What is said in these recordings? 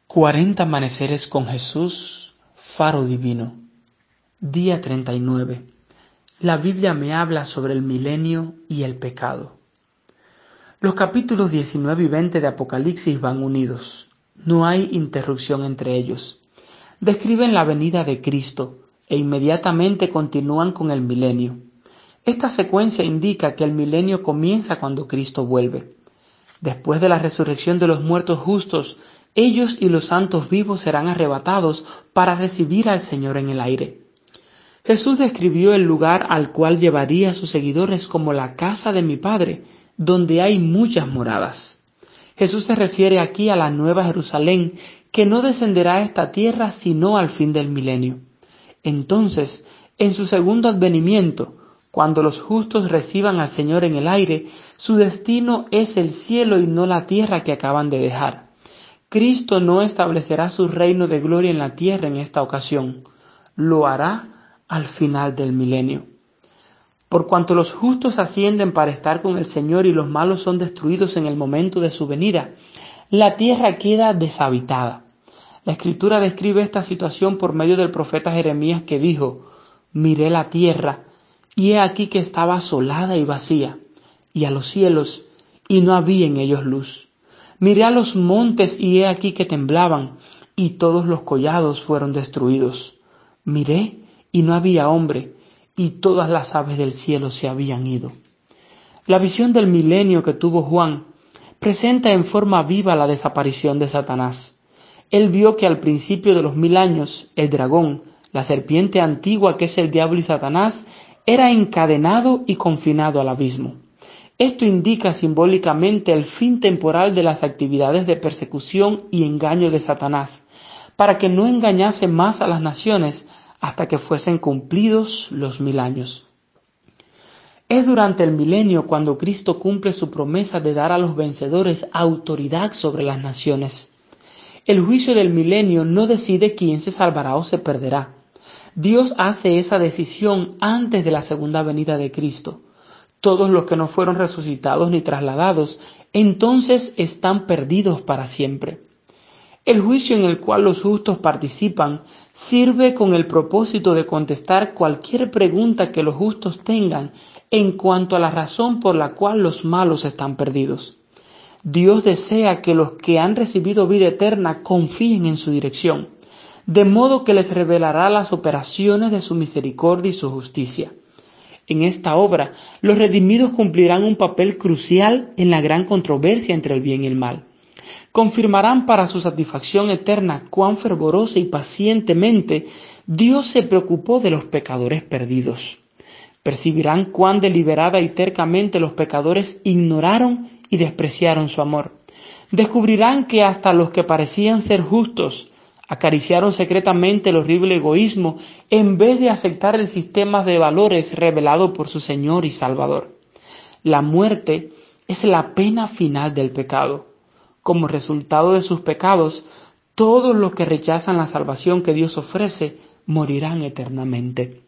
40 amaneceres con Jesús, faro divino. Día 39. La Biblia me habla sobre el milenio y el pecado. Los capítulos 19 y 20 de Apocalipsis van unidos. No hay interrupción entre ellos. Describen la venida de Cristo e inmediatamente continúan con el milenio. Esta secuencia indica que el milenio comienza cuando Cristo vuelve. Después de la resurrección de los muertos justos, ellos y los santos vivos serán arrebatados para recibir al Señor en el aire. Jesús describió el lugar al cual llevaría a sus seguidores como la casa de mi Padre, donde hay muchas moradas. Jesús se refiere aquí a la Nueva Jerusalén, que no descenderá a esta tierra sino al fin del milenio. Entonces, en su segundo advenimiento, cuando los justos reciban al Señor en el aire, su destino es el cielo y no la tierra que acaban de dejar. Cristo no establecerá su reino de gloria en la tierra en esta ocasión. Lo hará al final del milenio. Por cuanto los justos ascienden para estar con el Señor y los malos son destruidos en el momento de su venida, la tierra queda deshabitada. La Escritura describe esta situación por medio del profeta Jeremías, que dijo: «Miré la tierra, y he aquí que estaba asolada y vacía, y a los cielos, y no había en ellos luz. Miré a los montes, y he aquí que temblaban, y todos los collados fueron destruidos. Miré, y no había hombre, y todas las aves del cielo se habían ido». La visión del milenio que tuvo Juan presenta en forma viva la desaparición de Satanás. Él vio que al principio de los 1000 años, el dragón, la serpiente antigua que es el diablo y Satanás, era encadenado y confinado al abismo. Esto indica simbólicamente el fin temporal de las actividades de persecución y engaño de Satanás, para que no engañase más a las naciones hasta que fuesen cumplidos los 1000 años. Es durante el milenio cuando Cristo cumple su promesa de dar a los vencedores autoridad sobre las naciones. El juicio del milenio no decide quién se salvará o se perderá. Dios hace esa decisión antes de la segunda venida de Cristo. Todos los que no fueron resucitados ni trasladados, entonces están perdidos para siempre. El juicio en el cual los justos participan sirve con el propósito de contestar cualquier pregunta que los justos tengan en cuanto a la razón por la cual los malos están perdidos. Dios desea que los que han recibido vida eterna confíen en su dirección, de modo que les revelará las operaciones de su misericordia y su justicia. En esta obra, los redimidos cumplirán un papel crucial en la gran controversia entre el bien y el mal. Confirmarán para su satisfacción eterna cuán fervorosa y pacientemente Dios se preocupó de los pecadores perdidos. Percibirán cuán deliberada y tercamente los pecadores ignoraron y despreciaron su amor. Descubrirán que hasta los que parecían ser justos acariciaron secretamente el horrible egoísmo en vez de aceptar el sistema de valores revelado por su Señor y Salvador. La muerte es la pena final del pecado. Como resultado de sus pecados, todos los que rechazan la salvación que Dios ofrece morirán eternamente.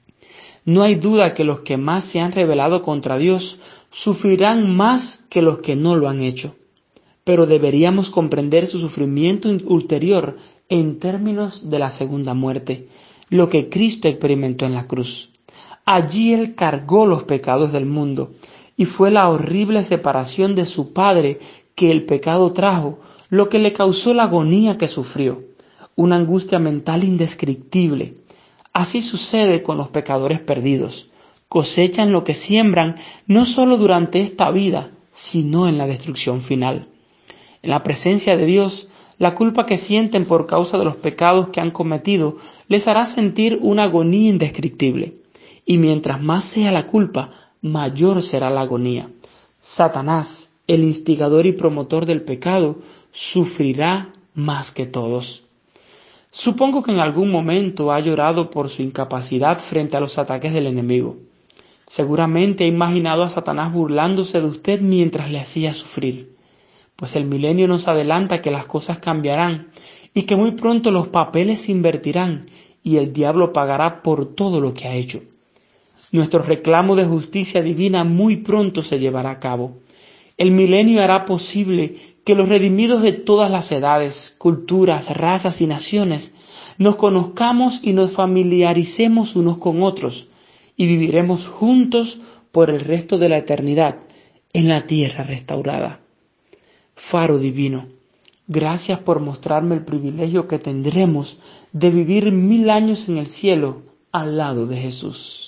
No hay duda que los que más se han rebelado contra Dios sufrirán más que los que no lo han hecho. Pero deberíamos comprender su sufrimiento ulterior en términos de la segunda muerte, lo que Cristo experimentó en la cruz. Allí Él cargó los pecados del mundo, y fue la horrible separación de su Padre que el pecado trajo, lo que le causó la agonía que sufrió, una angustia mental indescriptible. Así sucede con los pecadores perdidos. Cosechan lo que siembran, no solo durante esta vida, sino en la destrucción final. En la presencia de Dios, la culpa que sienten por causa de los pecados que han cometido les hará sentir una agonía indescriptible. Y mientras más sea la culpa, mayor será la agonía. Satanás, el instigador y promotor del pecado, sufrirá más que todos. Supongo que en algún momento ha llorado por su incapacidad frente a los ataques del enemigo. Seguramente ha imaginado a Satanás burlándose de usted mientras le hacía sufrir. Pues el milenio nos adelanta que las cosas cambiarán y que muy pronto los papeles se invertirán y el diablo pagará por todo lo que ha hecho. Nuestro reclamo de justicia divina muy pronto se llevará a cabo. El milenio hará posible que los redimidos de todas las edades, culturas, razas y naciones nos conozcamos y nos familiaricemos unos con otros y viviremos juntos por el resto de la eternidad en la tierra restaurada. Faro divino, gracias por mostrarme el privilegio que tendremos de vivir 1000 años en el cielo al lado de Jesús.